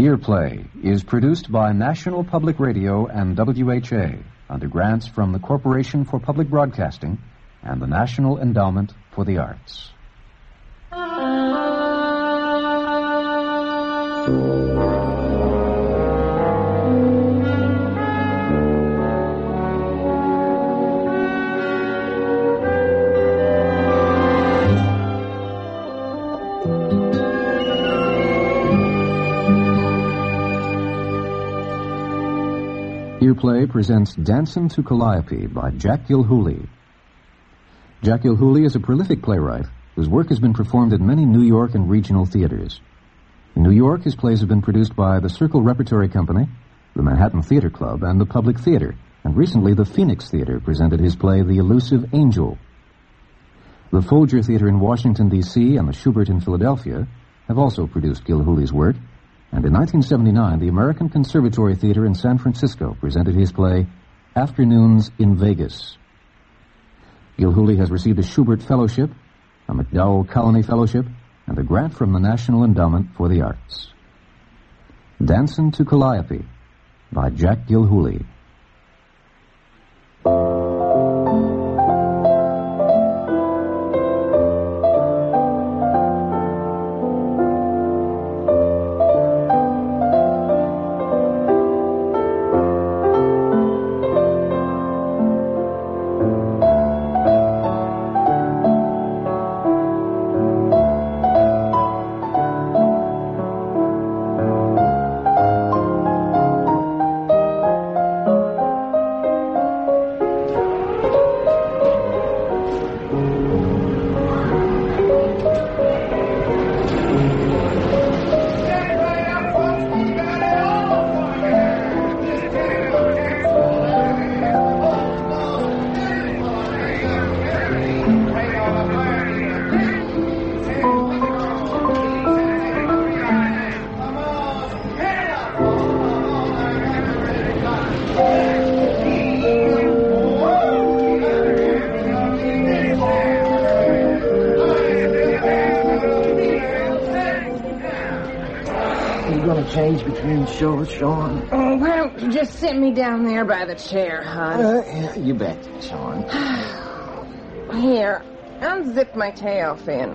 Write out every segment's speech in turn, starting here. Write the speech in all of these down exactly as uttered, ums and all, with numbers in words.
Earplay is produced by National Public Radio and W H A under grants from the Corporation for Public Broadcasting and the National Endowment for the Arts. Earplay presents Dancin' to Calliope by Jack Gilhooly. Jack Gilhooly is a prolific playwright whose work has been performed at many New York and regional theaters. In New York, his plays have been produced by the Circle Repertory Company, the Manhattan Theater Club, and the Public Theater, and recently the Phoenix Theater presented his play The Elusive Angel. The Folger Theater in Washington, D C and the Schubert in Philadelphia have also produced Gilhooly's work, and in nineteen seventy-nine, the American Conservatory Theater in San Francisco presented his play Afternoons in Vegas. Gilhooly has received a Schubert Fellowship, a MacDowell Colony Fellowship, and a grant from the National Endowment for the Arts. Dancin' to Calliope by Jack Gilhooly. Change between shows, Sean. Oh, why don't you just sit me down there by the chair, hon? Uh, yeah, you bet, Sean. Here, unzip my tail fin.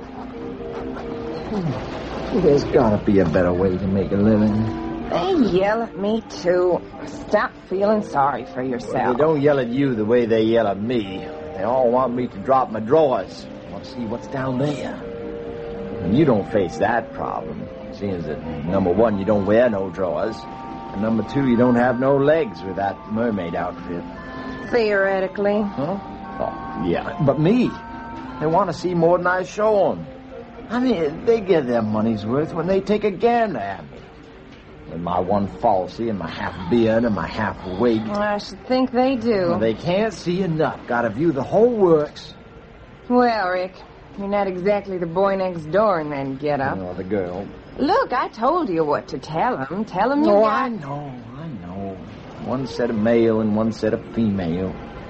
There's gotta be a better way to make a living. They yell at me, too. Stop feeling sorry for yourself. Well, they don't yell at you the way they yell at me. They all want me to drop my drawers. Want to see what's down there. And you don't face that problem. Seeing that, number one, you don't wear no drawers, and number two, you don't have no legs with that mermaid outfit. Theoretically. Huh? Oh, yeah, but me. They want to see more than I show them. I mean, they get their money's worth when they take a gander at me. With my one falsy and my half beard and my half wig. I should think they do. Well, they can't see enough. Gotta view the whole works. Well, Rick, you're not exactly the boy next door in that get-up. Oh, the girl. Look, I told you what to tell him. Tell him you Oh, got... I know, I know. One set of male and one set of female.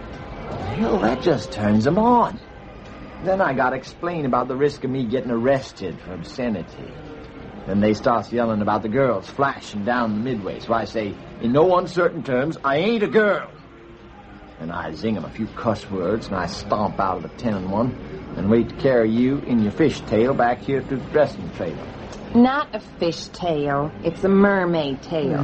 Hell, that just turns them on. Then I gotta explain about the risk of me getting arrested for obscenity. Then they start yelling about the girls flashing down the midway. So I say, in no uncertain terms, I ain't a girl. And I zing them a few cuss words, and I stomp out of the ten and one and wait to carry you in your fishtail back here to the dressing trailer. Not a fish tail. It's a mermaid tail.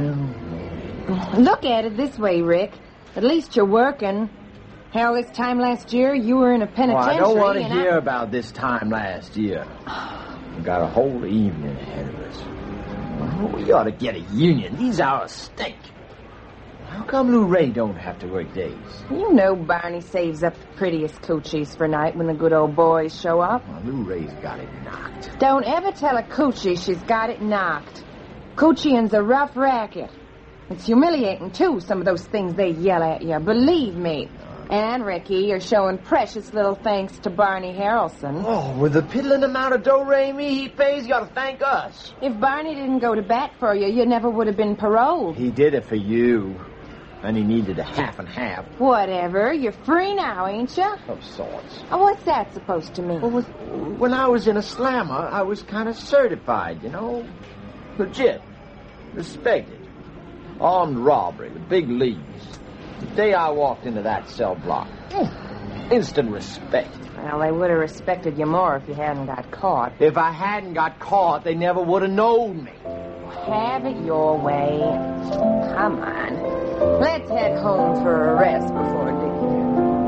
Yeah. Look at it this way, Rick. At least you're working. Hell, this time last year, you were in a penitentiary. Well, I don't want to and hear I... about this time last year. We've got a whole evening ahead of us. Well, we ought to get a union. These hours stink. How come Lou Ray don't have to work days? You know Barney saves up the prettiest coochies for night when the good old boys show up. Well, Lou Ray's got it knocked. Don't ever tell a coochie she's got it knocked. Coochieing's a rough racket. It's humiliating, too, some of those things they yell at you. Believe me. And, Ricky, you're showing precious little thanks to Barney Harrelson. Oh, with the piddling amount of do-re-mi he pays, you ought to thank us. If Barney didn't go to bat for you, you never would have been paroled. He did it for you. And he needed a half and half. Whatever. You're free now, ain't you? Of sorts. Oh, what's that supposed to mean? Well, with, when I was in a slammer, I was kind of certified, you know. Legit. Respected. Armed robbery, the big leagues. The day I walked into that cell block, instant respect. Well, they would have respected you more if you hadn't got caught. If I hadn't got caught, they never would have known me. Have it your way. Come on. Let's head home for a rest before dinner.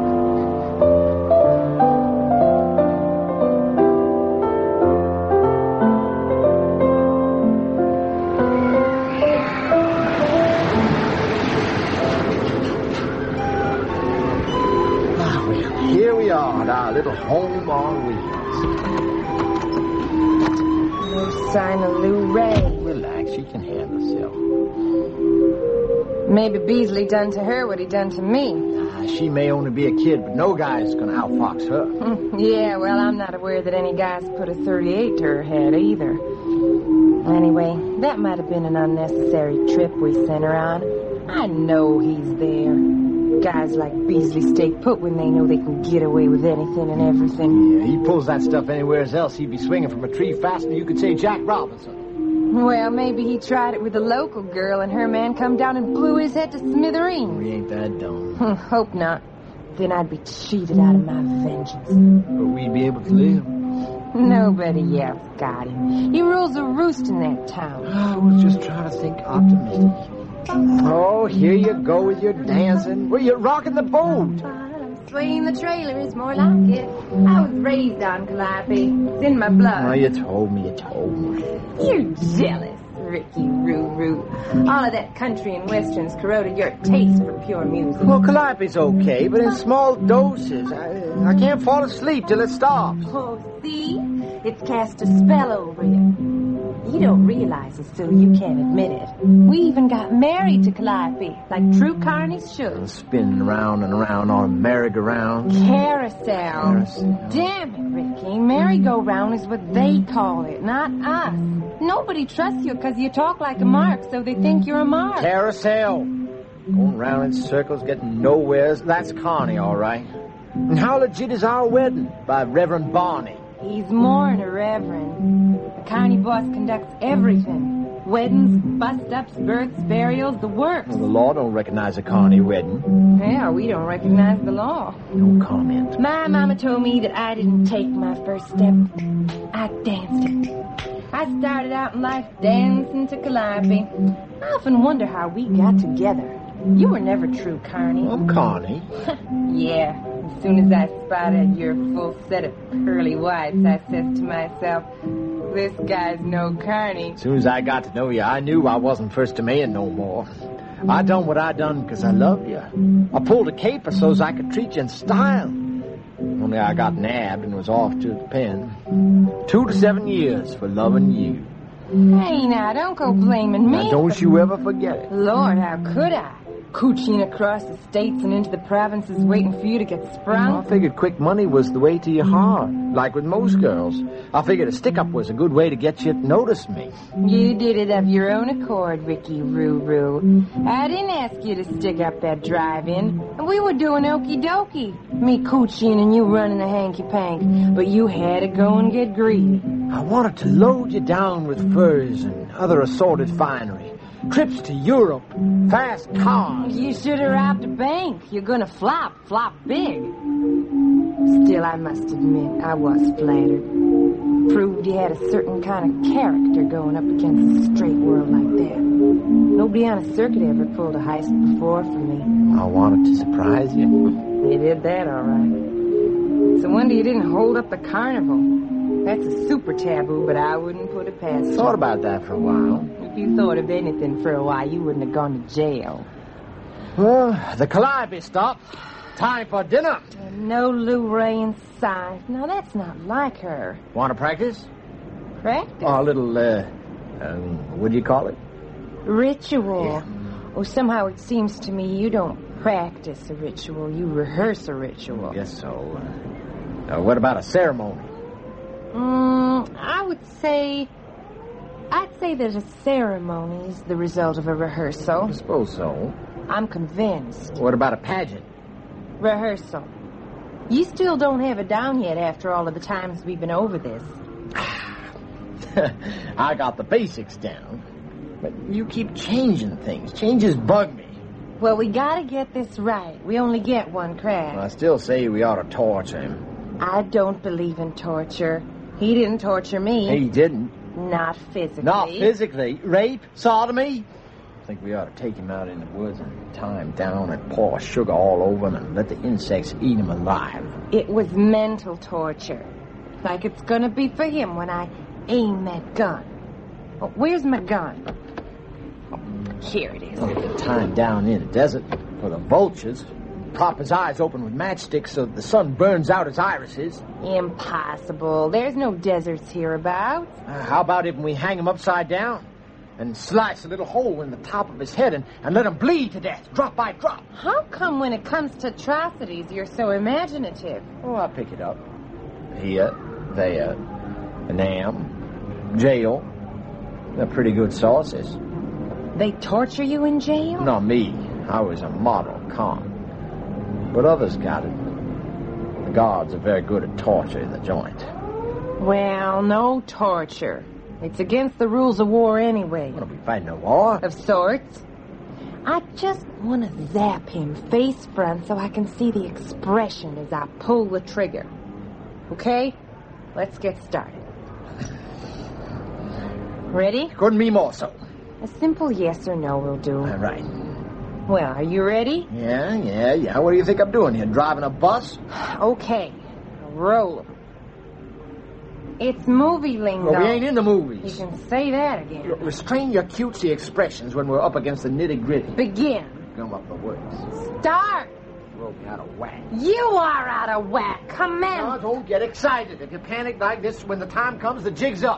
Here we are at our little home on wheels. No sign of Lou Ray. Relax, she can handle herself. Maybe Beasley done to her what he done to me. Ah, she may only be a kid, but no guy's gonna outfox her. Yeah, well, I'm not aware that any guys put a thirty-eight to her head either. Anyway, that might have been an unnecessary trip we sent her on. I know he's there. Guys like Beasley stay put when they know they can get away with anything and everything. Yeah, he pulls that stuff anywhere else. He'd be swinging from a tree faster than you could say Jack Robinson. Well, maybe he tried it with a local girl and her man come down and blew his head to smithereens. We ain't that dumb. Hope not. Then I'd be cheated out of my vengeance. But we'd be able to live. Nobody else got him. He rules a roost in that town. I was just trying to think optimistic. Oh, here you go with your dancing. Well, you're rocking the boat. Swinging the trailer is more like it. I was raised on Calliope. It's in my blood. Oh, you told me, you told me. You're jealous, Ricky Roo-Roo. All of that country and westerns corroded your taste for pure music. Well, Calliope's okay, but in small doses. I, I can't fall asleep till it stops. Oh, see? It's cast a spell over you. You don't realize it, so you can't admit it. We even got married to Calliope, like true carnies should. Spinning around and around on a merry-go-round. Carousel. Carousel. Damn it, Ricky. Merry-go-round is what they call it, not us. Nobody trusts you because you talk like a mark, so they think you're a mark. Carousel. Going round in circles, getting nowheres. That's Connie, all right. And how legit is our wedding? By Reverend Barney. He's more than a reverend. The carny boss conducts everything. Weddings, bust-ups, births, burials, the works. Well, the law don't recognize a carny wedding. Yeah, we don't recognize the law. No comment. My mama told me that I didn't take my first step. I danced it. I started out in life dancing to Calliope. I often wonder how we got together. You were never true, Carney. I'm Connie. Yeah. As soon as I spotted your full set of pearly whites, I says to myself, this guy's no Carney. As soon as I got to know you, I knew I wasn't first to man no more. I done what I done because I loved you. I pulled a caper so's I could treat you in style. Only I got nabbed and was off to the pen. Two to seven years for loving you. Hey, now, don't go blaming me. Now, don't you ever forget it. Lord, how could I? Cooching across the states and into the provinces waiting for you to get sprung. I figured quick money was the way to your heart, like with most girls. I figured a stick-up was a good way to get you to notice me. You did it of your own accord, Ricky Roo-Roo. I didn't ask you to stick up that drive-in. We were doing okie-dokie. Me cooching and you running a hanky-pank. But you had to go and get greedy. I wanted to load you down with furs and other assorted finery. Trips to Europe, fast cars. You should have robbed a bank. You're gonna flop, flop big. Still, I must admit, I was flattered. Proved you had a certain kind of character going up against a straight world like that. Nobody on a circuit ever pulled a heist before for me. I wanted to surprise you. You did that all right. So wonder you didn't hold up the carnival. That's a super taboo, but I wouldn't put it past you. Thought about that for a while. If you thought of anything for a while, you wouldn't have gone to jail. Well, the Calliope stopped. Time for dinner. And no Lou Ray in sight. Now, that's not like her. Want to practice? Practice? Oh, a little, uh, um, what do you call it? Ritual. Yeah. Oh, somehow it seems to me you don't practice a ritual. You rehearse a ritual. Guess so. Uh, uh, what about a ceremony? Mm, I would say... I'd say that a ceremony is the result of a rehearsal. I suppose so. I'm convinced. What about a pageant? Rehearsal. You still don't have it down yet after all of the times we've been over this. I got the basics down. But you keep changing things. Changes bug me. Well, we gotta get this right. We only get one crack. I still say we ought to torture him. I don't believe in torture. He didn't torture me. He didn't. Not physically. Not physically. Rape? Sodomy? I think we ought to take him out in the woods and tie him down and pour sugar all over him and let the insects eat him alive. It was mental torture. Like it's gonna be for him when I aim that gun. Oh, where's my gun? Oh, here it is. Oh, tie him down in the desert for the vultures. Prop his eyes open with matchsticks so that the sun burns out his irises. Impossible. There's no deserts hereabouts. Uh, how about if we hang him upside down and slice a little hole in the top of his head and, and let him bleed to death, drop by drop? How come when it comes to atrocities you're so imaginative? Oh, I'll pick it up. Here, there, Nam, jail. They're pretty good sources. They torture you in jail? Not me. I was a model con. But others got it. The guards are very good at torture in the joint. Well, no torture. It's against the rules of war anyway. What, are we fighting a war? Of sorts. I just want to zap him face front so I can see the expression as I pull the trigger. Okay? Let's get started. Ready? Couldn't be more so. A simple yes or no will do. All right. Well, are you ready? Yeah, yeah, yeah. What do you think I'm doing here? Driving a bus? Okay. Roll 'em. It's movie lingo. Well, we ain't in the movies. You can say that again. Look, restrain your cutesy expressions when we're up against the nitty-gritty. Begin. Come up the words. Start. Rope out of whack. You are out of whack. Come in. Now, don't get excited. If you panic like this, when the time comes, the jig's up.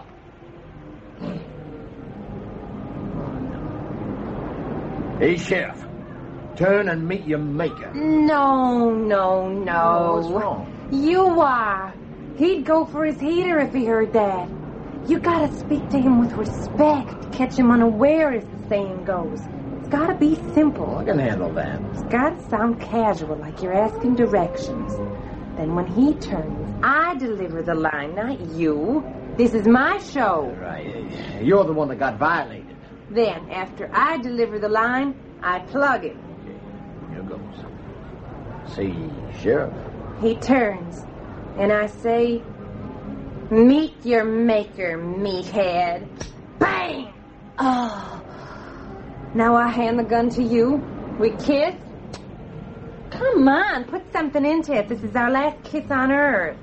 Hey, Sheriff. Turn and meet your maker. No, no, no. Oh, what's wrong? You are. He'd go for his heater if he heard that. You gotta speak to him with respect. Catch him unaware, as the saying goes. It's gotta be simple. I can handle that. It's gotta sound casual, like you're asking directions. Then when he turns, I deliver the line, not you. This is my show. Right. You're the one that got violated. Then, after I deliver the line, I plug it. Okay. Here goes. Say, Sheriff. He turns, and I say, meet your maker, meathead. Bang! Oh. Now I hand the gun to you. We kiss? Come on, put something into it. This is our last kiss on Earth.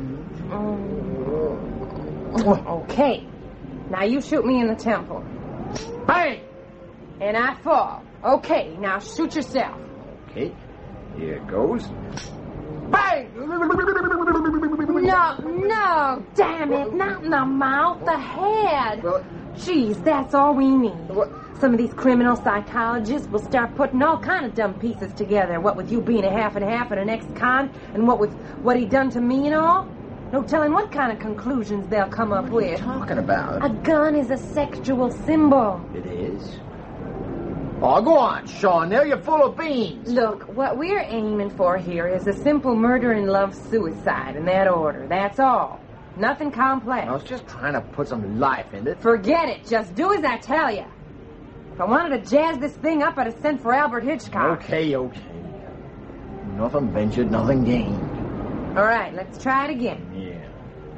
Mm. Okay. Now you shoot me in the temple. Bang! And I fall. Okay, now shoot yourself. Okay. Here it goes. Bang! No, no, damn it, not in the mouth, the head. Well, Jeez, that's all we need. What? Some of these criminal psychologists will start putting all kind of dumb pieces together. What with you being a half and half and an ex-con, and what with what he done to me and all. No telling what kind of conclusions they'll come up What are you with. talking about? A gun is a sexual symbol. It is? Oh, go on, Sean. There you're full of beans. Look, what we're aiming for here is a simple murder and love suicide in that order. That's all. Nothing complex. I was just trying to put some life in it. Forget it. Just do as I tell you. If I wanted to jazz this thing up, I'd have sent for Albert Hitchcock. Okay, okay. Nothing ventured, nothing gained. All right, let's try it again. Yeah.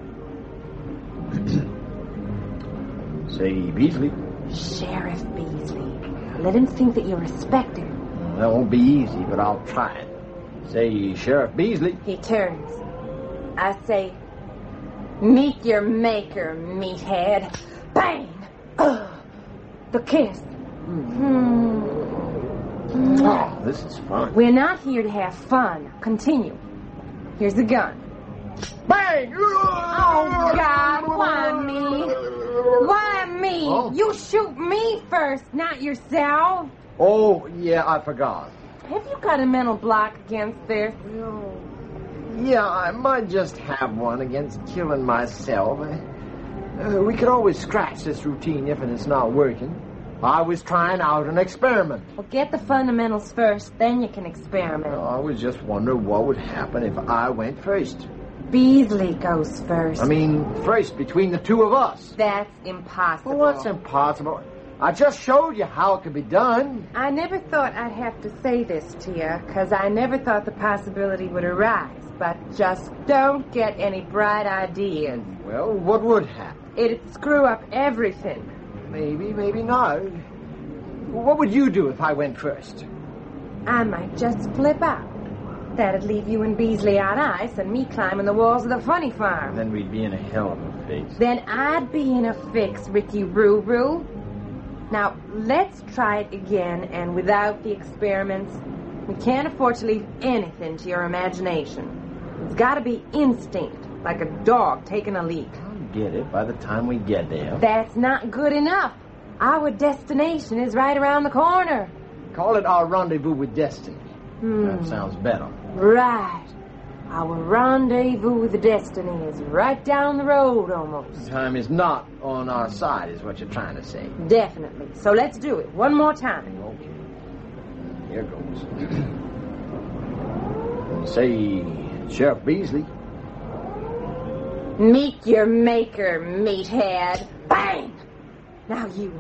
Say, Beasley. Sheriff Beasley. Let him think that you respect him. Well, that won't be easy, but I'll try it. Say, Sheriff Beasley. He turns. I say, meet your maker, meathead. Bang! Ugh. The kiss. Hmm. Oh, this is fun. We're not here to have fun. Continue. Here's the gun. Bang! Oh, God, why me? Why me? Oh. You shoot me first, not yourself. Oh, yeah, I forgot. Have you got a mental block against this? Yeah, I might just have one against killing myself. Uh, we could always scratch this routine if it's not working. I was trying out an experiment. Well, get the fundamentals first, then you can experiment. I was just wondering what would happen if I went first. Beasley goes first. I mean, first between the two of us. That's impossible. Well, what's impossible? I just showed you how it could be done. I never thought I'd have to say this to you, because I never thought the possibility would arise. But just don't get any bright ideas. Well, what would happen? It'd screw up everything. Maybe, maybe not. What would you do if I went first? I might just flip out. That'd leave you and Beasley on ice and me climbing the walls of the funny farm. Then we'd be in a hell of a fix. Then I'd be in a fix, Ricky Roo Roo. Now, let's try it again, and without the experiments. We can't afford to leave anything to your imagination. It's got to be instinct, like a dog taking a leak. I'll get it by the time we get there. That's not good enough. Our destination is right around the corner. Call it our rendezvous with destiny. Hmm. That sounds better. Right. Our rendezvous with destiny is right down the road, almost. Time is not on our side, is what you're trying to say. Definitely. So let's do it one more time. Okay. Here goes. Say, Sheriff Beasley. Meet your maker, meathead. Bang! Now you.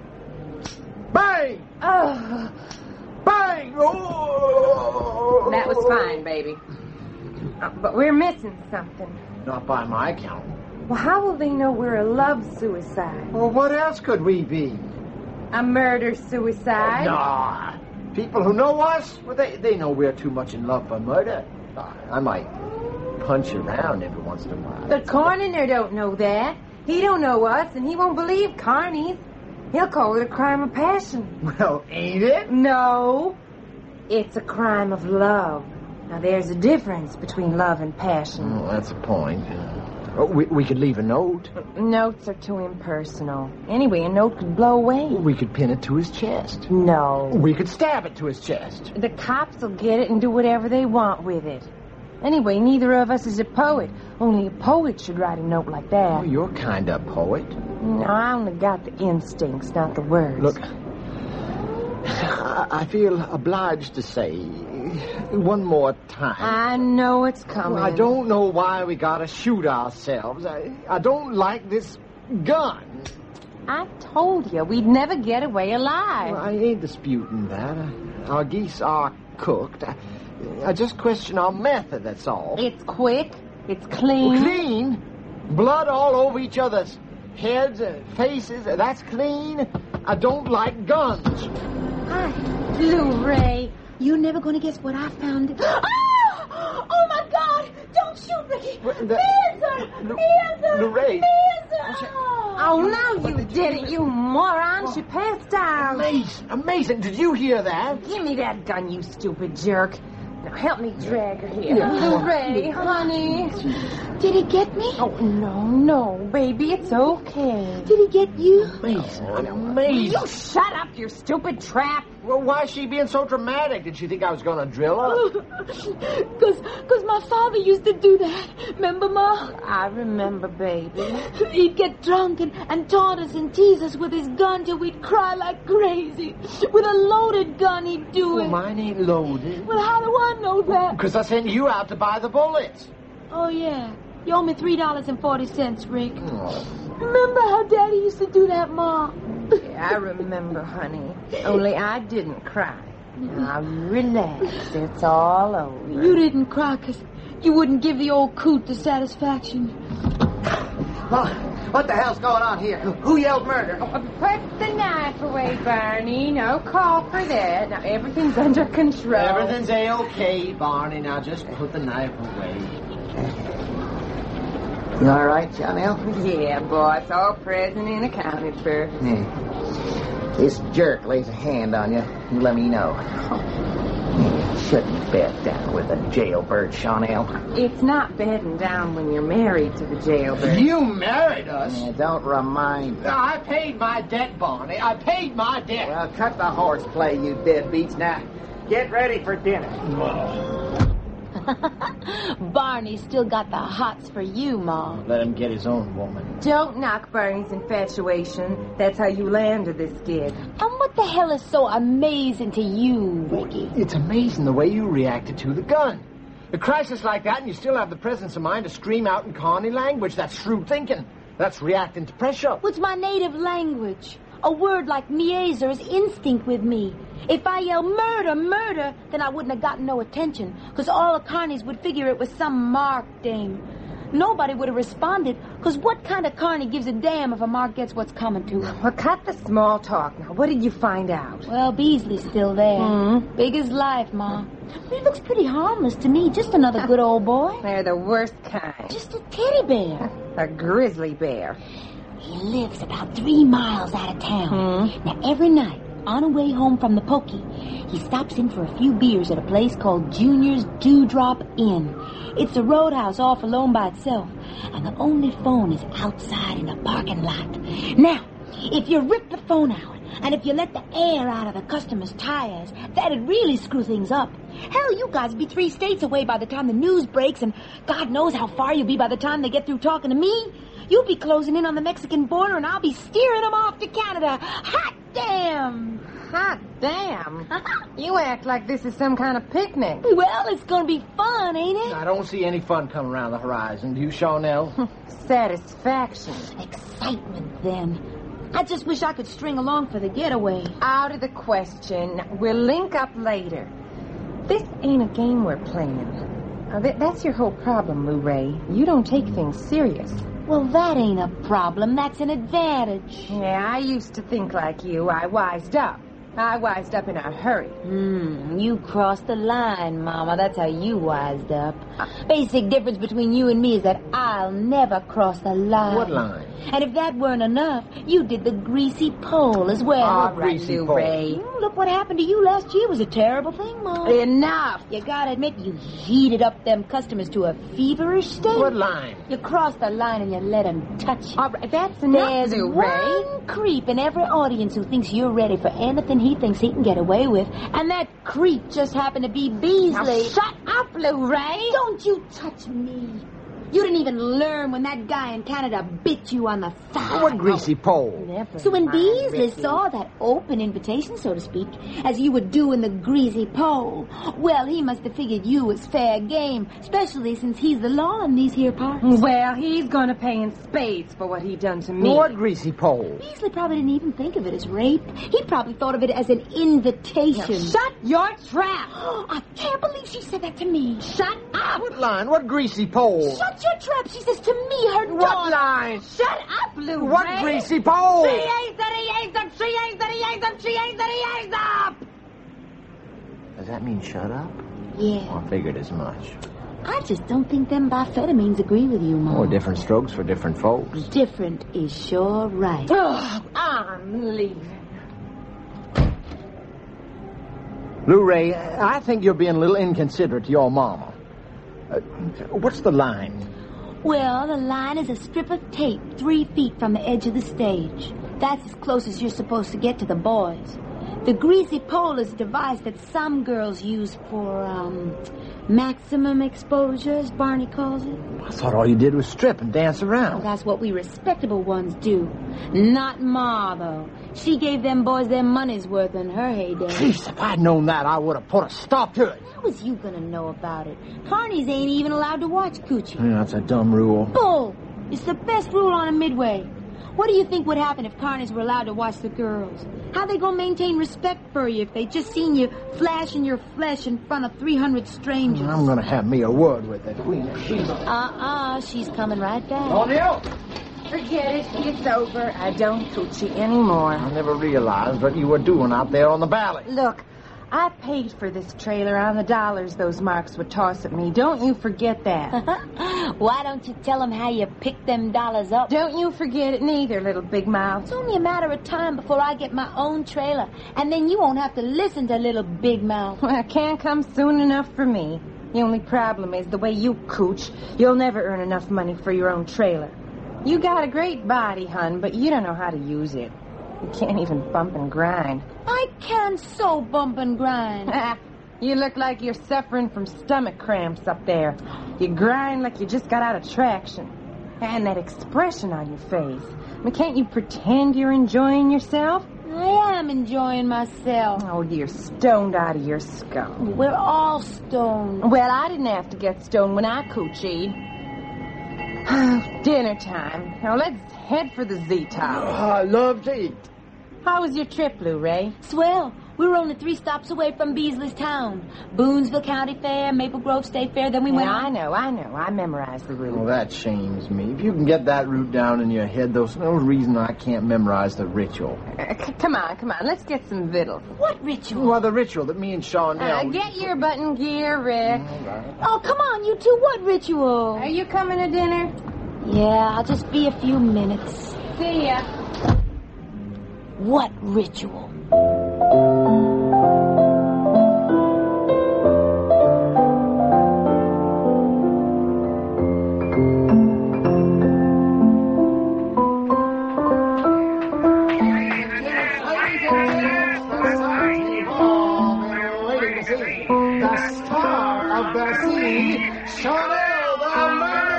Bang! Oh. Bang! Oh! That was fine, baby. Uh, but we're missing something. Not by my count. Well, how will they know we're a love suicide? Well, what else could we be? A murder suicide? Nah. People who know us, well, they, they know we're too much in love for murder. I might punch around every once in a while. The coroner don't know that. He don't know us, and he won't believe Carney's. He'll call it a crime of passion. Well, ain't it? No. It's a crime of love. Now, there's a difference between love and passion. Oh, that's a point. Oh, we, we could leave a note. Notes are too impersonal. Anyway, a note could blow away. We could pin it to his chest. No. We could stab it to his chest. The cops will get it and do whatever they want with it. Anyway, neither of us is a poet. Only a poet should write a note like that. Oh, you're kind of poet. No, I only got the instincts, not the words. Look, I, I feel obliged to say one more time. I know it's coming. Well, I don't know why we gotta shoot ourselves. I, I don't like this gun. I told you we'd never get away alive. Well, I ain't disputing that. Our geese are cooked. I, I just question our method, that's all. It's quick. It's clean. Well, clean? Blood all over each other's heads, uh, faces. Uh, that's clean. I don't like guns. Hi, Blue Ray. You're never going to guess what I found. Ah! Oh, my God! Don't shoot, Ricky! What, the- Miser! Lu- Miser! Lorraine. Miser! Oh, now you did it, you moron. She passed out. Amazing. Amazing. Did you hear that? Give me that gun, you stupid jerk. Now, help me drag her here. Blue Ray, honey. Did he get me? Oh, no, no, baby. It's okay. Did he get you? Amazing. Will Amazing. you shut up, you stupid trap? Well, why is she being so dramatic? Did she think I was going to drill her? Because cause my father used to do that. Remember, Ma? I remember, baby. He'd get drunk and, and taunt us and tease us with his gun till we'd cry like crazy. With a loaded gun, he'd do Well, it. mine ain't loaded. Well, how do I know that? Because I sent you out to buy the bullets. Oh, yeah. You owe me three dollars and forty cents, Rick. Oh. Remember how Daddy used to do that, Ma? Yeah, I remember, honey. Only I didn't cry. Now, relax. It's all over. You didn't cry because you wouldn't give the old coot the satisfaction. Oh, what the hell's going on here? Who yelled murder? Put the knife away, Barney. No call for that. Now, everything's under control. Everything's A-okay, Barney. Now just put the knife away. You all right, John L? Yeah, boss. All present and accounted for. Yeah. This jerk lays a hand on you, you let me know. You shouldn't bed down with a jailbird, Chanel. It's not bedding down when you're married to the jailbird. You married us? Yeah, don't remind me. I paid my debt, Barney. I paid my debt. Well, cut the horseplay, you deadbeats. Now, get ready for dinner. Barney's still got the hots for you, Ma. Let him get his own woman. Don't knock Barney's infatuation. That's how you landed this gig. And what the hell is so amazing to you, Ricky? It's amazing the way you reacted to the gun. A crisis like that, and you still have the presence of mind to scream out in Carney language. That's shrewd thinking. That's reacting to pressure. What's my native language? A word like Mieser is instinct with me. If I yell murder, murder, then I wouldn't have gotten no attention, because all the carnies would figure it was some mark dame. Nobody would have responded, because what kind of carny gives a damn if a mark gets what's coming to him? Well, cut the small talk now. What did you find out? Well, Beasley's still there. Mm-hmm. Big as life, Ma. He looks pretty harmless to me. Just another good old boy. They're the worst kind. Just a teddy bear. A grizzly bear. He lives about three miles out of town. Mm-hmm. Now, every night, on the way home from the pokey, he stops in for a few beers at a place called Junior's Dewdrop Inn. It's a roadhouse off alone by itself, and the only phone is outside in the parking lot. Now, if you rip the phone out, and if you let the air out of the customer's tires, that'd really screw things up. Hell, you guys be three states away by the time the news breaks, and God knows how far you'll be by the time they get through talking to me. You'll be closing in on the Mexican border, and I'll be steering them off to Canada. Hot damn! Hot damn. You act like this is some kind of picnic. Well, it's gonna be fun, ain't it? I don't see any fun coming around the horizon. Do you, Charnel? Satisfaction. Excitement, then. I just wish I could string along for the getaway. Out of the question. We'll link up later. This ain't a game we're playing. Uh, th- that's your whole problem, Lou Ray. You don't take things serious. Well, that ain't a problem. That's an advantage. Yeah, I used to think like you. I wised up. I wised up in a hurry. Hmm, you crossed the line, Mama. That's how you wised up. Basic difference between you and me is that I'll never cross the line. What line? And if that weren't enough, you did the greasy pole as well. Ah, All right, greasy Lou pole. Ray. Mm, Look what happened to you last year was a terrible thing, Mom. Enough. You gotta admit, you heated up them customers to a feverish state. What line? You crossed the line and you let them touch you. All right, that's enough, There's Lou Ray. one creep in every audience who thinks you're ready for anything he thinks he can get away with. And that creep just happened to be Beasley. Now shut up, Lou Ray. Don't you touch me. You didn't even learn when that guy in Canada bit you on the thigh. What greasy pole? Never So when mind, Beasley Ricky. saw that open invitation, so to speak, as you would do in the greasy pole, well, he must have figured you was fair game, especially since he's the law in these here parts. Well, he's gonna pay in spades for what he done to me. What greasy pole? Beasley probably didn't even think of it as rape. He probably thought of it as an invitation. Now, shut your trap. I can't believe she said that to me. Shut up. What line? What greasy pole? Shut your trap, she says to me, her What daughter. line? Shut up, Lou What Ray. greasy pole? She ain't that he ain't up. She ain't that he ain't up. She ain't that he ain't up. Does that mean shut up? Yeah, I figured as much. I just don't think them bifetamines agree with you, Mom. Or different strokes for different folks. Different is sure right. Ugh, I'm leaving. Lou Ray, I think you're being a little inconsiderate to your mama. Uh, what's the line? Well, the line is a strip of tape three feet from the edge of the stage. That's as close as you're supposed to get to the boys. The greasy pole is a device that some girls use for, um, maximum exposure, as Barney calls it. I thought all you did was strip and dance Well, around. that's what we respectable ones do. Not Ma, though. She gave them boys their money's worth in her heyday. Jeez, if I'd known that, I would have put a stop to it. How was you gonna know about it? Carnies ain't even allowed to watch coochie. Yeah, that's a dumb rule. Bull! It's the best rule on a midway. What do you think would happen if carnies were allowed to watch the girls? How they gonna maintain respect for you if they just seen you flashing your flesh in front of three hundred strangers? I'm gonna have me a word with the Queen of Sheba. Uh-uh, she's coming right back. O'Neill! Forget it. It's over. I don't coochie anymore. I never realized what you were doing out there on the valley. Look, I paid for this trailer on the dollars those marks would toss at me. Don't you forget that. Why don't you tell them how you picked them dollars up? Don't you forget it neither, little big mouth. It's only a matter of time before I get my own trailer, and then you won't have to listen to little Big Mouth. Well, it can't come soon enough for me. The only problem is the way you cooch, you'll never earn enough money for your own trailer. You got a great body, hun, but you don't know how to use it. You can't even bump and grind. I can so bump and grind. You look like you're suffering from stomach cramps up there. You grind like you just got out of traction. And that expression on your face. I mean, can't you pretend you're enjoying yourself? I am enjoying myself. Oh, you're stoned out of your skull. We're all stoned. Well, I didn't have to get stoned when I coochied. Dinner time. Now let's head for the Z-Tower. I love to eat. How was your trip, Lou Ray? Swell. We were only three stops away from Beasley's town. Boonesville County Fair, Maple Grove State Fair, then we Yeah, went on. I know, I know. I memorized the route. Well, that shames me. If you can get that route down in your head, there's no reason I can't memorize the ritual. Uh, c- come on, come on. Let's get some victuals. What ritual? Well, the ritual that me and Sean... Uh, get your button gear, Rick. Oh, come on, you two. What ritual? Are you coming to dinner? Yeah, I'll just be a few minutes. See ya. What ritual? The star of the sea, Chanel the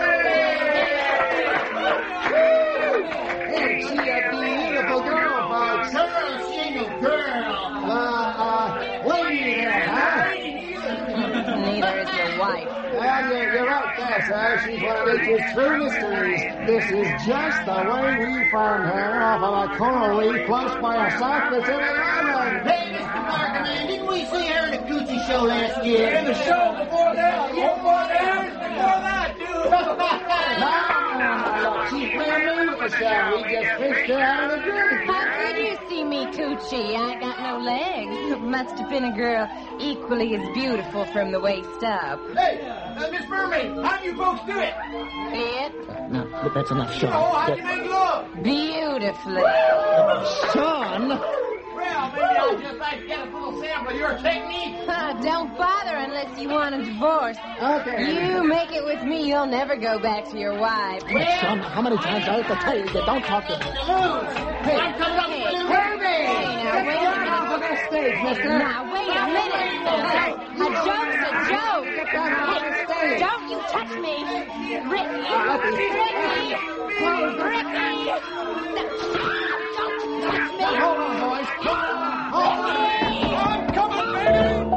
Mermaid! Ain't she a beautiful girl, folks? Sure, she ain't a girl. Uh, uh, lady there, huh? Neither is your wife. Well, you're, you're right there, sir. She's one of nature's true mysteries. This is just the way we found her off of a coral reef close by a South Pacific island. Hey, Mister Parker, man, didn't we see her in a Coochie show last year? In the show before that, yeah. Before that, before that, dude. No, no, no, she's brand new for show. We just fished her out of the drink. How could you see me, Coochie? I ain't got no legs. Must have been a girl equally as beautiful from the waist up. Hey, uh, Miss Mermaid, how do you folks do it? It No, but that's enough, Sean. Oh, how do you make love? beautifully. Sean! Well, maybe I'll just like get a little sample of your technique. Don't bother unless you want a divorce. Okay. You make it with me, you'll never go back to your wife. Sean, how many times I have to tell you that don't talk to me? Hey, I'm coming up with a Hey, now wait a minute. off of that stage, mister. Now wait a minute. A joke's a joke. Get that off the stage. Don't you touch me, Ricky. Ricky. Ricky. Ricky. Don't touch me. Hold on, boys. Hold on. Hold on. I'm coming, baby!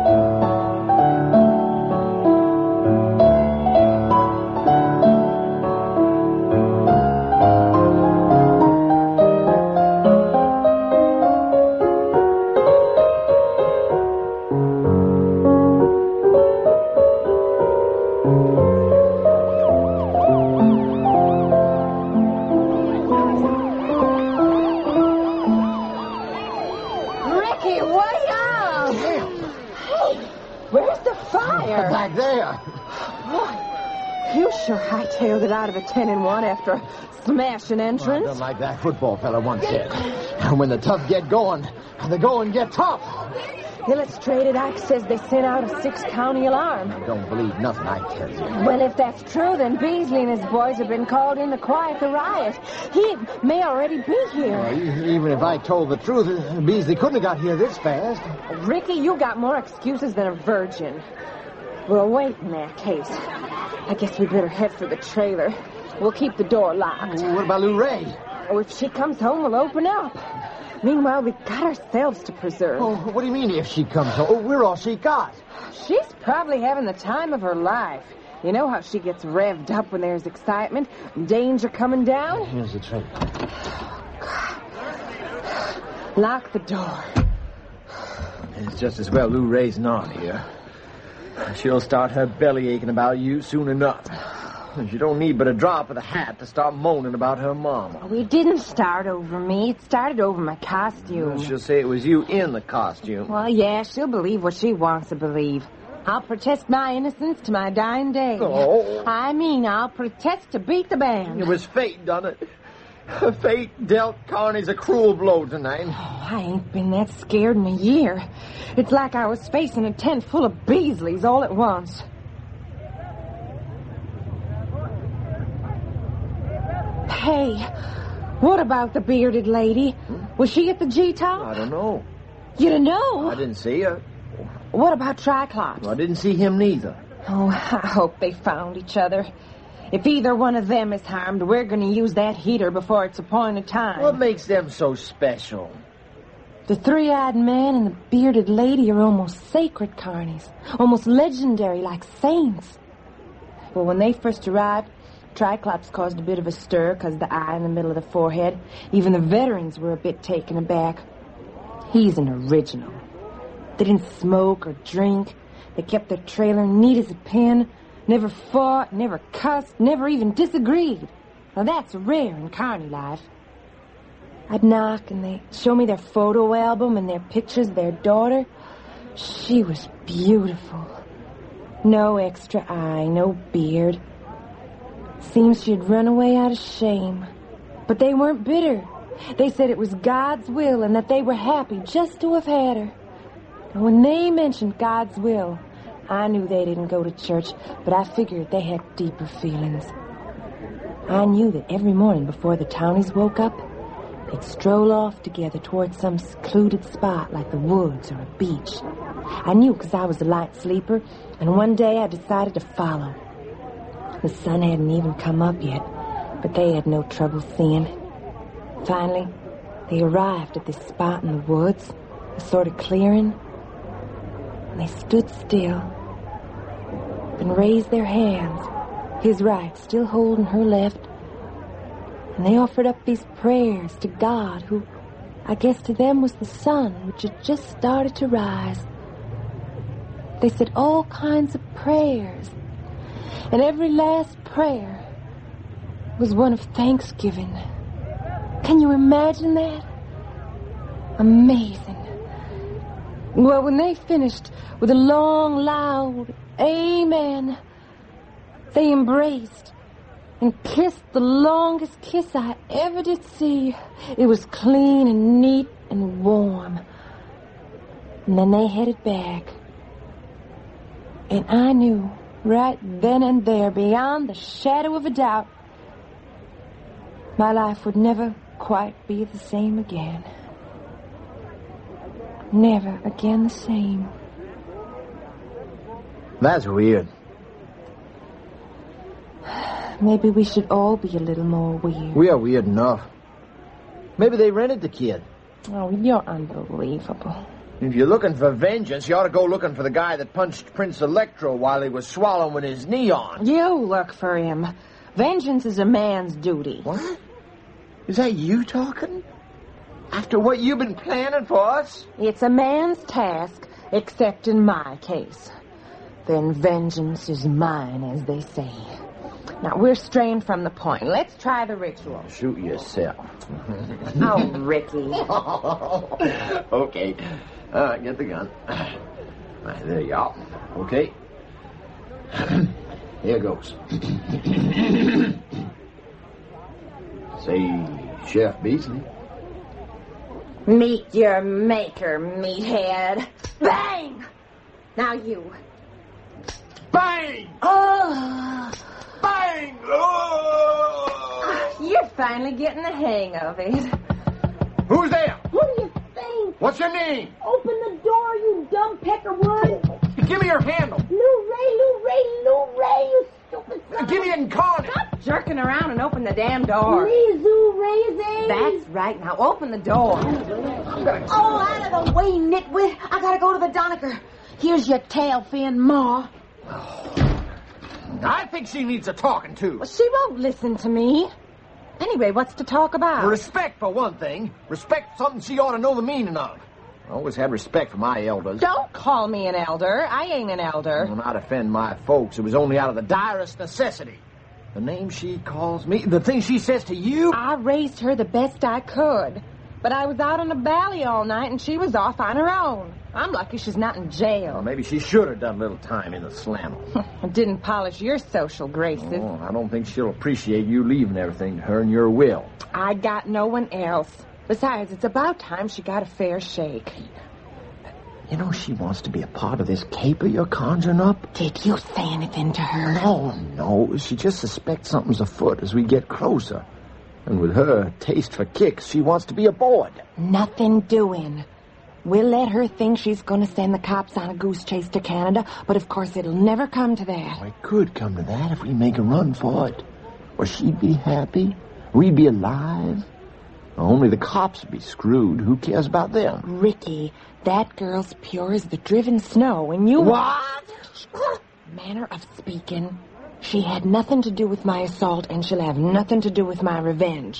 Ricky, wait up. Hey, where's the fire? Back there. Boy, you sure hightailed it out of a ten and one after a smashing entrance. Done like that football fella once said. And when the tough get going, the going get tough. Illustrated Ike says they sent out a six-county alarm. I don't believe nothing I tell you. Well, if that's true, then Beasley and his boys have been called in to quiet the riot. He may already be here. Well, e- even if I told the truth, uh, Beasley couldn't have got here this fast. Ricky, you got more excuses than a virgin. Well, wait in that case. I guess we better head for the trailer. We'll keep the door locked. What about Lou Ray? Oh, if she comes home, we'll open up. Meanwhile, we got ourselves to preserve. Oh, what do you mean if she comes home? Oh, we're all she got. She's probably having the time of her life. You know how she gets revved up when there's excitement, danger coming down? Here's the trailer. Lock the door. It's just as well Lou Ray's not here. She'll start her belly aching about you soon enough. You don't need but a drop of the hat to start moaning about her mama. We didn't start over me. It started over my costume. She'll say it was you in the costume. Well, yeah, she'll believe what she wants to believe. I'll protest my innocence to my dying day. Oh. I mean, I'll protest to beat the band. It was fate done it. Fate dealt Carney's a cruel blow tonight. Oh, I ain't been that scared in a year. It's like I was facing a tent full of Beasleys all at once. Hey, what about the bearded lady? Was she at the G-top? I don't know. You don't know? I didn't see her. What about Triclops? I didn't see him neither. Oh, I hope they found each other. If either one of them is harmed, we're going to use that heater before it's appointed time. What makes them so special? The three-eyed man and the bearded lady are almost sacred carnies, almost legendary, like saints. Well, when they first arrived, Triclops caused a bit of a stir because of the eye in the middle of the forehead. Even the veterans were a bit taken aback. He's an original. They didn't smoke or drink. They kept their trailer neat as a pin. Never fought, never cussed, never even disagreed. Now that's rare in carny life. I'd knock and they'd show me their photo album and their pictures of their daughter. She was beautiful. No extra eye, no beard. Seems she'd run away out of shame. But they weren't bitter. They said it was God's will and that they were happy just to have had her. And when they mentioned God's will, I knew they didn't go to church, but I figured they had deeper feelings. I knew that every morning before the townies woke up, they'd stroll off together towards some secluded spot like the woods or a beach. I knew because I was a light sleeper, and one day I decided to follow. The sun hadn't even come up yet, but they had no trouble seeing. Finally, they arrived at this spot in the woods, a sort of clearing, and they stood still and raised their hands, his right still holding her left, and they offered up these prayers to God, who, I guess to them, was the sun, which had just started to rise. They said all kinds of prayers, and every last prayer was one of thanksgiving. Can you imagine that? Amazing. Well, when they finished with a long, loud amen, they embraced and kissed the longest kiss I ever did see. It was clean and neat and warm. And then they headed back. And I knew right then and there, beyond the shadow of a doubt, my life would never quite be the same again. Never again the same. That's weird. Maybe we should all be a little more weird. We are weird enough. Maybe they rented the kid. Oh, you're unbelievable. If you're looking for vengeance, you ought to go looking for the guy that punched Prince Electro while he was swallowing his neon. You look for him. Vengeance is a man's duty. What? Is that you talking? After what you've been planning for us? It's a man's task, except in my case. Then vengeance is mine, as they say. Now, we're straying from the point. Let's try the ritual. Shoot yourself. Oh, Ricky. Okay. Uh, get the gun. Right, there you are. Okay. Here goes. Say, Chef Beasley. Meet your maker, meathead. Bang! Now you. Bang! Oh! Bang! Oh! You're finally getting the hang of it. Who's there? What do you think? What's your name? Open the door, you dumb peckerwood. Give me your handle. Lou Ray, Lou Ray, Lou Ray, you stupid son. Give me an incarnate. Stop jerking around and open the damn door. Mizu Ray, That's right. Now open the door. Oh, out of the way, nitwit. I gotta go to the Donecker. Here's your tail fin, Ma. I think she needs a talking to. Well, she won't listen to me. Anyway, what's to talk about? Respect, for one thing. Respect something she ought to know the meaning of. I always had respect for my elders. Don't call me an elder. I ain't an elder. Will not offend my folks. It was only out of the direst necessity. The name she calls me, the thing she says to you. I raised her the best I could. But I was out on the valley all night, and she was off on her own. I'm lucky she's not in jail. Well, maybe she should have done a little time in the slammer. I didn't polish your social graces. Oh, I don't think she'll appreciate you leaving everything to her in your will. I got no one else. Besides, it's about time she got a fair shake. You know, she wants to be a part of this caper you're conjuring up. Did you say anything to her? No, no. She just suspects something's afoot as we get closer. And with her taste for kicks, she wants to be aboard. Nothing doing. We'll let her think she's going to send the cops on a goose chase to Canada, but of course it'll never come to that. Well, it could come to that if we make a run for it. Well, she'd be happy. We'd be alive. Only the cops would be screwed. Who cares about them? Ricky, that girl's pure as the driven snow, and you... What? Manner of speaking. She had nothing to do with my assault, and she'll have nothing to do with my revenge.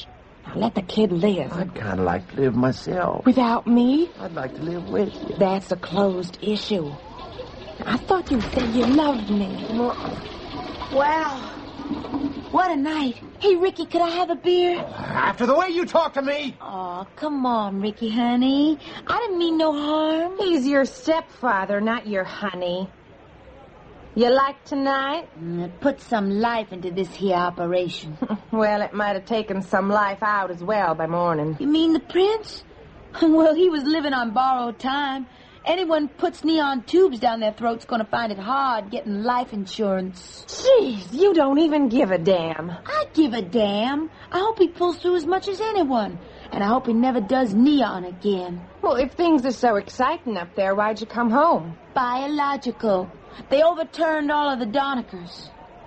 Now let the kid live. I'd kind of like to live myself. Without me? I'd like to live with you. That's a closed issue. I thought you said you loved me. Wow. What a night. Hey, Ricky, could I have a beer? After the way you talk to me. Oh, come on, Ricky, honey. I didn't mean no harm. He's your stepfather, not your honey. You like tonight? Mm, put some life into this here operation. Well, it might have taken some life out as well by morning. You mean the prince? Well, he was living on borrowed time. Anyone puts neon tubes down their throat's gonna find it hard getting life insurance. Jeez, you don't even give a damn. I give a damn. I hope he pulls through as much as anyone. And I hope he never does neon again. Well, if things are so exciting up there, why'd you come home? Biological. They overturned all of the Donikers.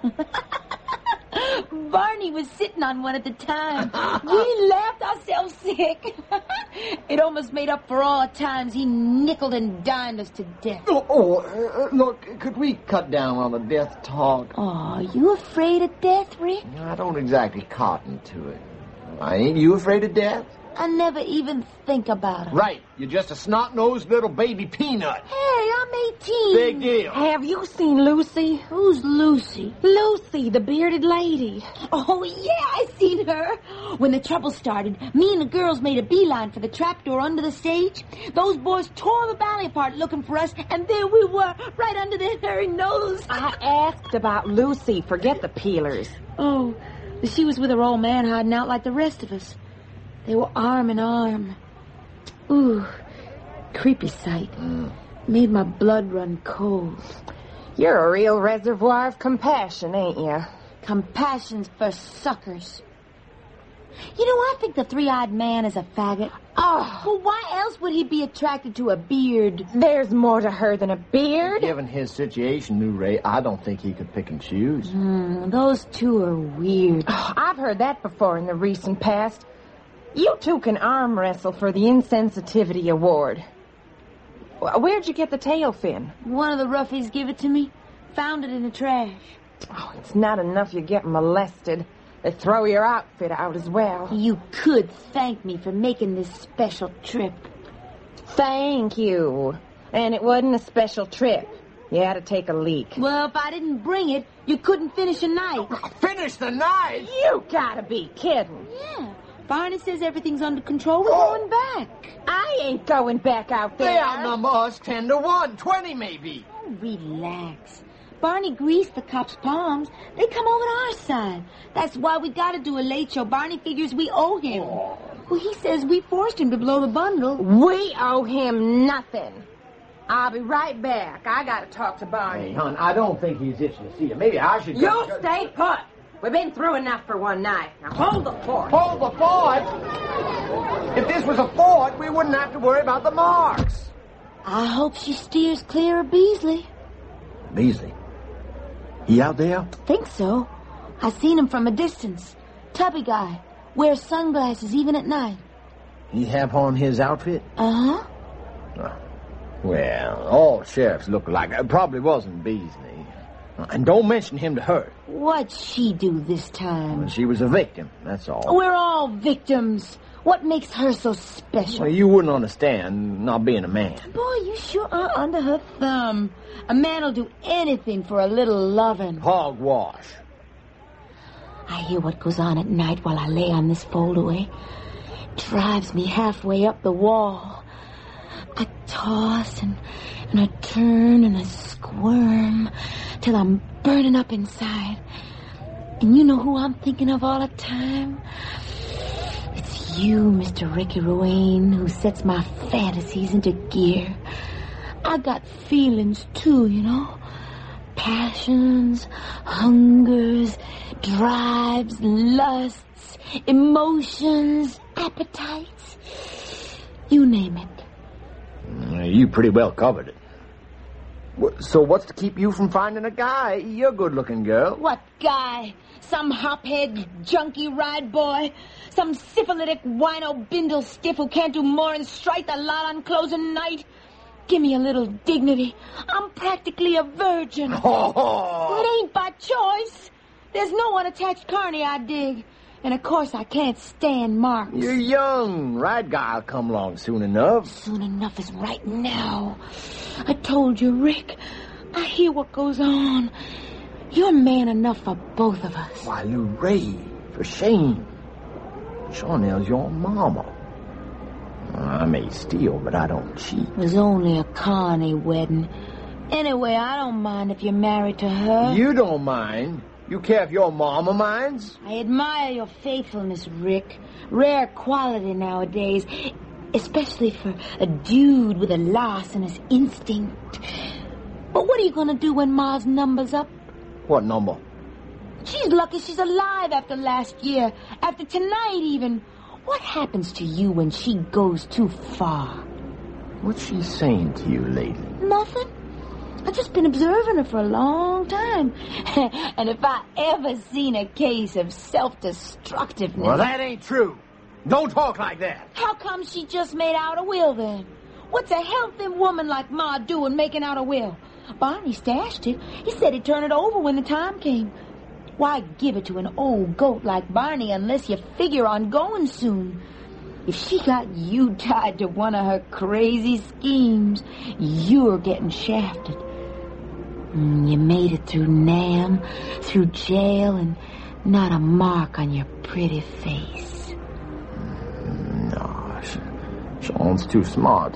Barney was sitting on one at the time. We laughed ourselves sick. It almost made up for all the times he nickeled and dimed us to death. Oh, oh uh, look, could we cut down on the death talk? Oh, you afraid of death, Rick? I don't exactly cotton to it. Ain't you afraid of death? I never even think about it. Right. You're just a snot-nosed little baby peanut. Hey, I'm eighteen. Big deal. Have you seen Lucy? Who's Lucy? Lucy, the bearded lady. Oh, yeah, I seen her. When the trouble started, me and the girls made a beeline for the trapdoor under the stage. Those boys tore the valley apart looking for us, and there we were, right under their hairy nose. I asked about Lucy. Forget the peelers. Oh, she was with her old man hiding out like the rest of us. They were arm in arm. Ooh, creepy sight. Mm. Made my blood run cold. You're a real reservoir of compassion, ain't you? Compassion's for suckers. You know, I think the three-eyed man is a faggot. Oh, Well, why else would he be attracted to a beard? there's more to her than a beard. Given his situation, New Ray, I don't think he could pick and choose. Hmm, those two are weird. Oh, I've heard that before in the recent past. You two can arm wrestle for the Insensitivity Award. Wh- Where'd you get the tail fin? One of the roughies gave it to me. Found it in the trash. Oh, it's not enough you get molested. They throw your outfit out as well. You could thank me for making this special trip. Thank you. And it wasn't a special trip. You had to take a leak. Well, if I didn't bring it, you couldn't finish a night. Finish the night. You gotta be kidding. Yeah. Barney says everything's under control. We're going back. I ain't going back out They there. outnumber us ten to one, twenty maybe. Oh, relax. Barney greased the cops' palms. They come over to our side. That's why we gotta do a late show. Barney figures we owe him. Oh. Well, he says we forced him to blow the bundle. We owe him nothing. I'll be right back. I gotta talk to Barney. Hey, hon, I don't think he's itching to see you. Maybe I should You go... stay put. We've been through enough for one night. Now hold the fort. Hold the fort? If this was a fort, we wouldn't have to worry about the marks. I hope she steers clear of Beasley. Beasley? He out there? Think so. I seen him from a distance. Tubby guy. Wears sunglasses even at night. He have on his outfit? Uh-huh. Oh. Well, all sheriffs look alike. It probably wasn't Beasley. And don't mention him to her. What'd she do this time? She was a victim, that's all. We're all victims. What makes her so special? Well, you wouldn't understand, not being a man. Boy, you sure are under her thumb. A man'll do anything for a little loving. Hogwash. I hear what goes on at night while I lay on this foldaway. Drives me halfway up the wall. I toss and, and I turn and I squirm till I'm burning up inside. And you know who I'm thinking of all the time? It's you, Mister Ricky Ruane, who sets my fantasies into gear. I got feelings, too, you know. Passions, hungers, drives, lusts, emotions, appetites. You name it. You pretty well covered it. So what's to keep you from finding a guy? You're a good-looking girl. What guy? Some hophead, junkie ride boy? Some syphilitic wino bindle stiff who can't do more than strike the lot on closing night? Give me a little dignity. I'm practically a virgin. Oh. It ain't by choice. There's no unattached carny I dig. And of course I can't stand Marks. You're young. Right guy'll come along soon enough. Soon enough is right now. I told you, Rick. I hear what goes on. You're man enough for both of us. Why, Lou Ray, for shame. Chanel's your mama. I may steal, but I don't cheat. It was only a Connie wedding. Anyway, I don't mind if you're married to her. You don't mind. You care if your mama minds? I admire your faithfulness, Rick. Rare quality nowadays, especially for a dude with a larcenous instinct. But what are you going to do when Ma's number's up? What number? She's lucky she's alive after last year, after tonight even. What happens to you when she goes too far? What's she saying to you lately? Nothing. I've just been observing her for a long time. And if I ever seen a case of self-destructiveness... Well, that ain't true. Don't talk like that. How come she just made out a will, then? What's a healthy woman like Ma doing making out a will? Barney stashed it. He said he'd turn it over when the time came. Why give it to an old goat like Barney unless you figure on going soon? If she got you tied to one of her crazy schemes, you're getting shafted. Mm, you made it through Nam, through jail, and not a mark on your pretty face. No, Sean's too smart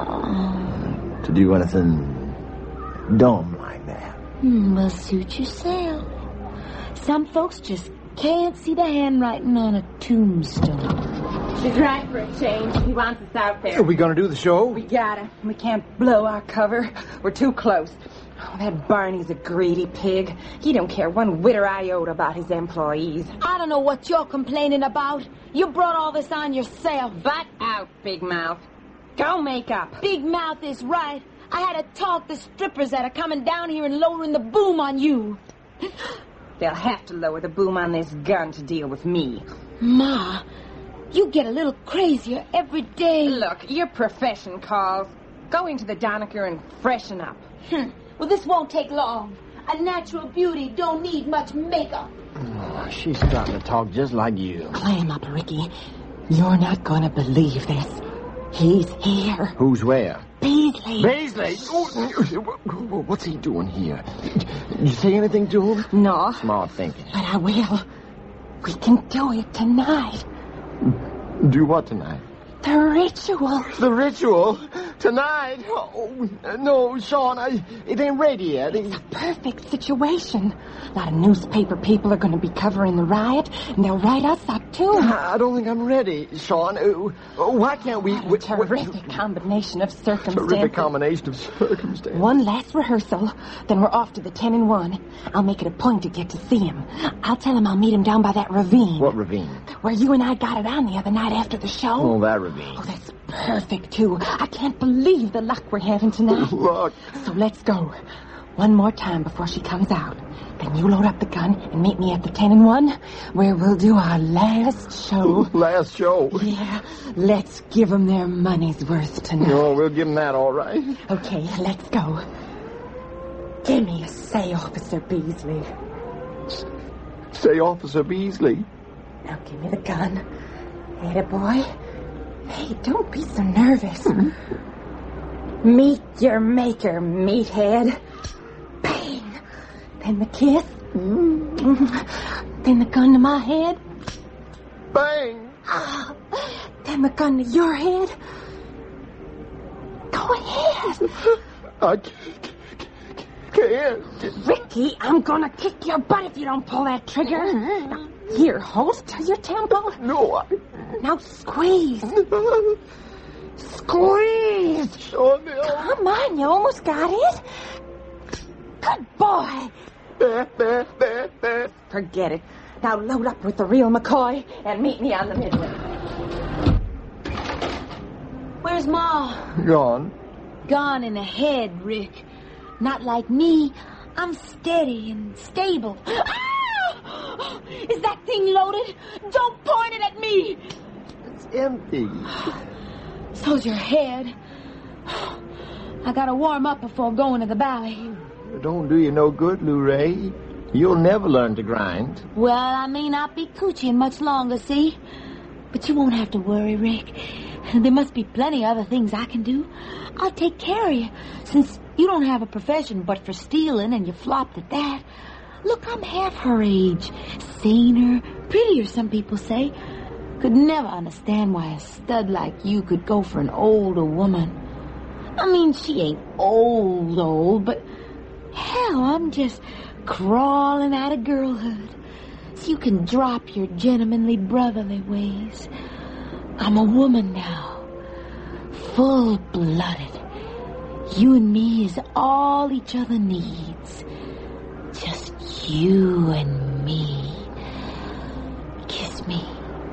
Oh. to do anything dumb like that. Mm, well, suit yourself. Some folks just can't see the handwriting on a tombstone. She's right for a change. He wants us out there. Are we gonna do the show? We gotta. We can't blow our cover. We're too close. Oh, that Barney's a greedy pig. He don't care one whit or iota about his employees. I don't know what you're complaining about. You brought all this on yourself. Butt out, Big Mouth. Go make up. Big Mouth is right. I had to talk the strippers that are coming down here and lowering the boom on you. They'll have to lower the boom on this gun to deal with me. Ma, you get a little crazier every day. Look, your profession calls. Go into the Donecker and freshen up. Hmm. Well, this won't take long. A natural beauty don't need much makeup. Oh, she's starting to talk just like you. Clam up, Ricky. You're not going to believe this. He's here. Who's where? Beasley. Beasley? Oh, what's he doing here? Did you say anything to him? No. Smart thinking. But I will. We can do it tonight. Do what tonight? The ritual. The ritual? Tonight? Oh, no, Sean, I, it ain't ready yet. It's a perfect situation. A lot of newspaper people are going to be covering the riot, and they'll write us up, too. I don't think I'm ready, Sean. Uh, why can't we... What a terrific combination of circumstances. Terrific combination of circumstances. One last rehearsal, then we're off to the ten and one. I'll make it a point to get to see him. I'll tell him I'll meet him down by that ravine. What ravine? Where you and I got it on the other night after the show. Oh, that ravine. Oh, that's perfect, too. I can't believe the luck we're having tonight. Look. So let's go. One more time before she comes out. Then you load up the gun and meet me at the ten and one, where we'll do our last show. Last show? Yeah. Let's give them their money's worth tonight. Oh, we'll give them that all right. Okay, let's go. Give me a say, Officer Beasley. Say, Officer Beasley. Now give me the gun. Hey, boy. Hey, don't be so nervous. Meet your maker, meathead. Bang! Then the kiss. Then the gun to my head. Bang! Then the gun to your head. Go ahead. I can't. Ricky, I'm gonna kick your butt if you don't pull that trigger. Now, here, hold to your temple. No, I... Now squeeze. Squeeze. Sean, no. Come on, you almost got it. Good boy. There, there, there, there. Forget it. Now load up with the real McCoy and meet me on the midway. Where's Ma? Gone. Gone in the head, Rick. Not like me. I'm steady and stable. Ah! Is that thing loaded? Don't point it at me. It's empty. So's your head. I gotta warm up before going to the ballet. It don't do you no good, Lou Ray. You'll never learn to grind. Well, I may not be coochieing much longer, see? But you won't have to worry, Rick. There must be plenty of other things I can do. I'll take care of you, since you don't have a profession but for stealing and you flopped at that. Look, I'm half her age. Saner, prettier, some people say. Could never understand why a stud like you could go for an older woman. I mean, she ain't old, old, but hell, I'm just crawling out of girlhood. So you can drop your gentlemanly brotherly ways. I'm a woman now, full-blooded. You and me is all each other needs. Just you and me. Kiss me.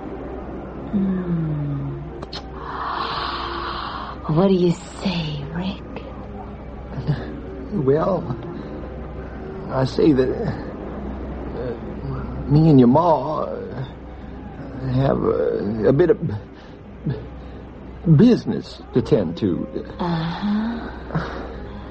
Hmm. What do you say, Rick? Well, I say that uh, me and your ma uh, have uh, a bit of business to tend to. Uh-huh.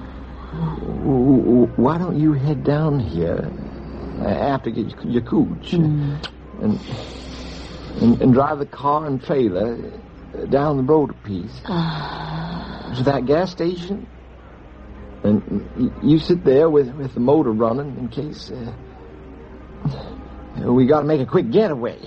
Why don't you head down here after you get your cooch Mm. and, and and drive the car and trailer down the road a piece Uh, to that gas station, and you sit there with, with the motor running in case uh, we got to make a quick getaway.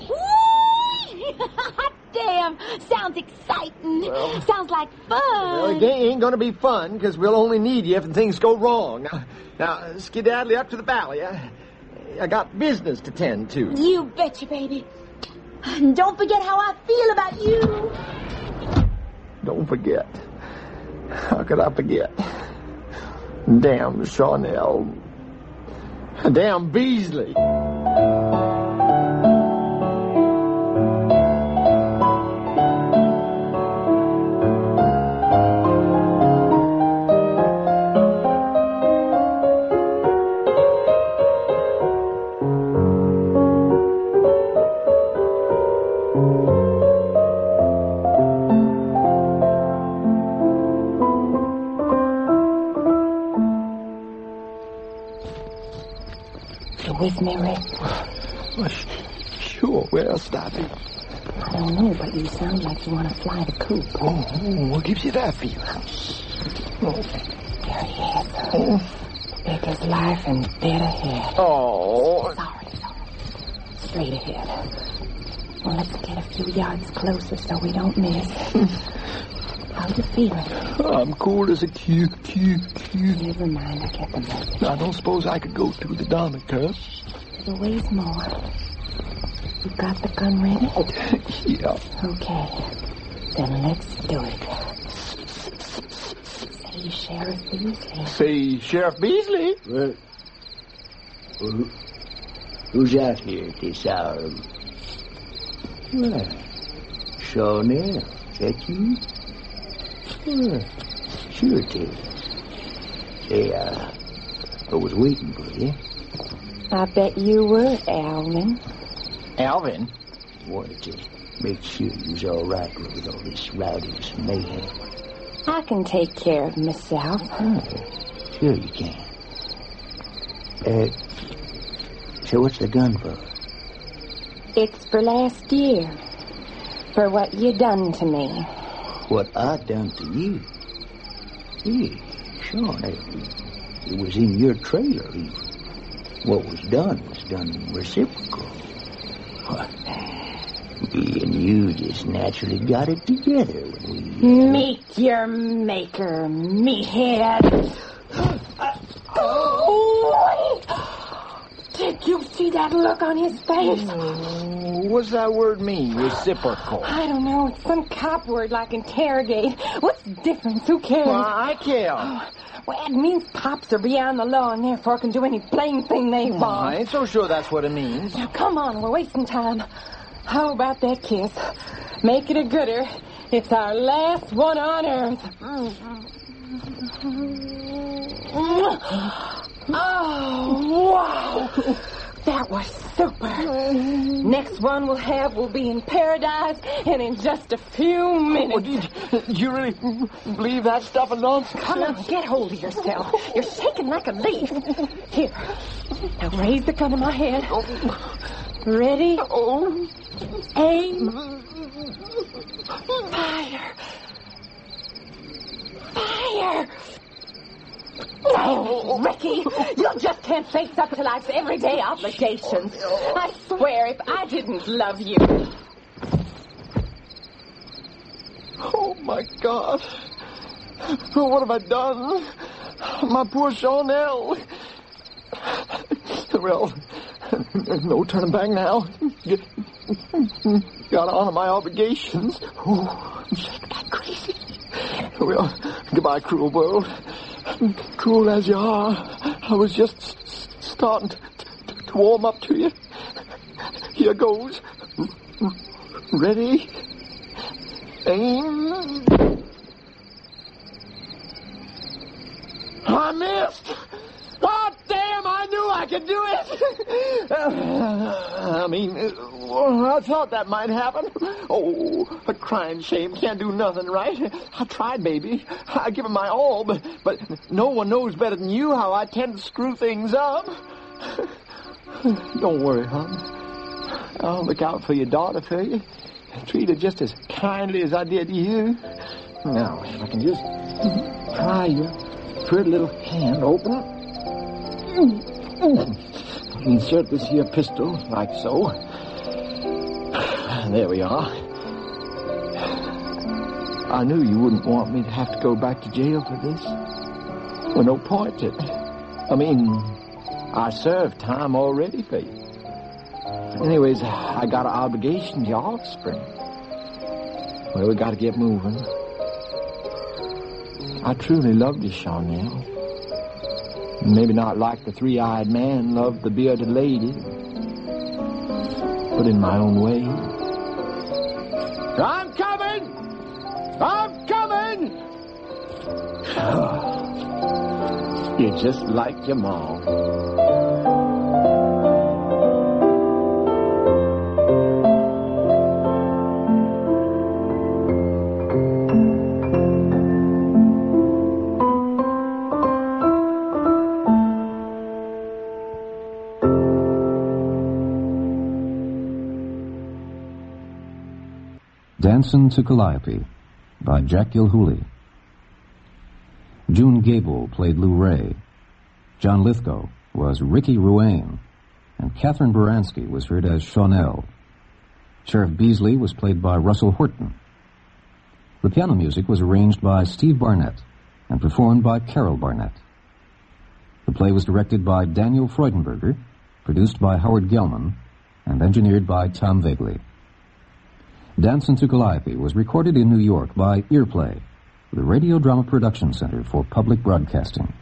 Damn, sounds exciting. Well, sounds like fun. Well, it ain't going to be fun, because we'll only need you if things go wrong. Now, now skedaddle up to the valley. I, I got business to tend to. You betcha, baby. And don't forget how I feel about you. Don't forget. How could I forget? Damn Charnel. Damn Beasley. With me, Rick? Well, sure, where else would I be? I don't know, but you sound like you want to fly the coop. Oh, oh, what gives you that feeling? Oh. There he is. Oh. Big as life and dead ahead. Oh. Sorry, sorry. Straight ahead. Well, let's get a few yards closer so we don't miss. How you feeling? I'm cool as a cue, cue, cue. Never mind, I get the message. I don't suppose I could go through the Donna curve. There's a ways more. You got the gun ready? Yeah. Okay. Then let's do it. Say, Sheriff Beasley. Say, Sheriff Beasley? Well, who, who's out here at this hour? Well, Charnel, is that you? Well, sure it is. Say, uh, I was waiting for you. I bet you were, Alvin. Alvin? Wanted to make sure you was all right with all this rowdiness and mayhem. I can take care of myself. Oh, sure you can. Uh, so what's the gun for? It's for last year. For what you done to me. What I done to you? Yeah, Sean, it, it was in your trailer even. What was done was done reciprocal. Me and you just naturally got it together when we... Uh, Meet your maker, meathead. Oh, did you see that look on his face? Oh, what's that word mean, reciprocal? I don't know. It's some cop word like interrogate. What's the difference? Who cares? Well, I care. Oh, well, it means cops are beyond the law and therefore can do any plain thing they Oh, want. I ain't so sure that's what it means. Now, come on. We're wasting time. How about that kiss? Make it a gooder. It's our last one on earth. Oh, wow. That That was super. Next one we'll have will be in paradise and in just a few minutes. Oh, did, did you really believe that stuff of nonsense? Come on, get hold of yourself. You're shaking like a leaf. Here, now raise the gun in my head. Ready? Oh. Aim. Fire. Fire. Oh, Ricky, you just can't face up to life's everyday obligations. I swear, if I didn't love you... Oh, my God. Oh, what have I done? My poor Chanel. Well, there's no turning back now. Got to honor my obligations. Oh, I'm shaking like crazy. Well, goodbye, cruel world. Cruel as you are, I was just s- starting to, to, to warm up to you. Here goes. Ready? Aim. I missed. Oh, damn, I knew I could do it. uh, I mean, uh, I thought that might happen. Oh, a crying shame can't do nothing, right? I tried, baby. I give it my all, but, but no one knows better than you how I tend to screw things up. Don't worry, hon. I'll look out for your daughter for you. Treat her just as kindly as I did you. Now, if I can just pry your pretty little hand open. Insert this here pistol, like so. There we are. I knew you wouldn't want me to have to go back to jail for this. Well, no point to it. I mean, I served time already for you. Anyways, I got an obligation to your offspring. Well, we got to get moving. I truly loved you, Chanel. Maybe not like the three-eyed man loved the bearded lady, but in my own way. I'm coming! I'm coming! You're just like your mom. Dancin' to Calliope by Jack Gilhooly. June Gable played Lou Ray. John Lithgow was Ricky Ruane, and Catherine Baranski was heard as Chanel. Sheriff Beasley was played by Russell Horton. The piano music was arranged by Steve Barnett and performed by Carol Barnett. The play was directed by Daniel Freudenberger, produced by Howard Gelman, and engineered by Tom Vagley. Dancin' to Calliope was recorded in New York by Earplay, the Radio Drama Production Center for Public Broadcasting.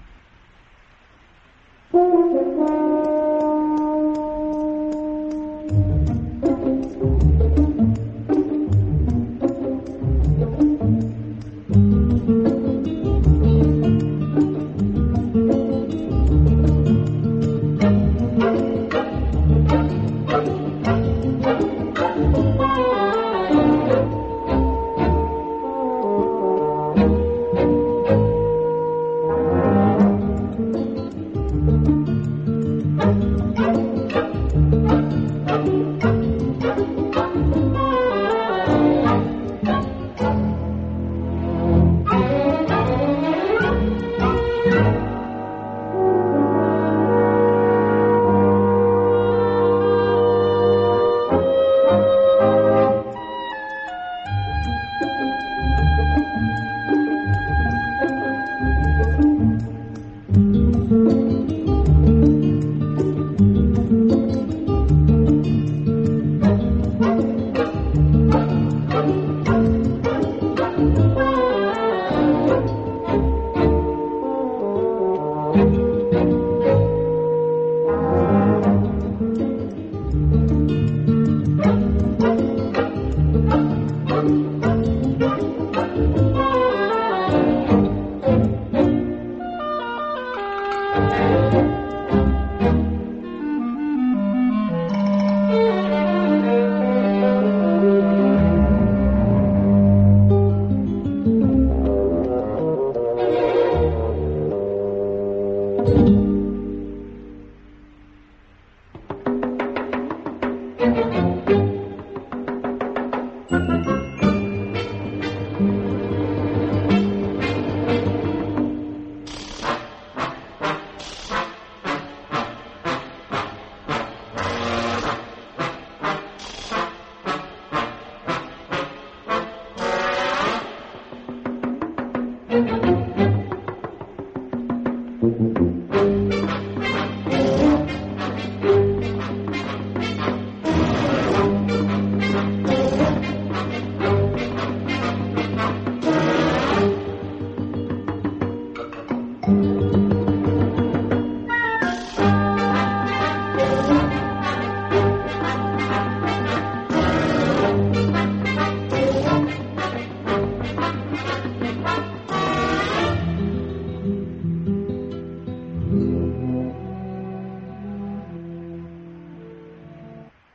Thank you.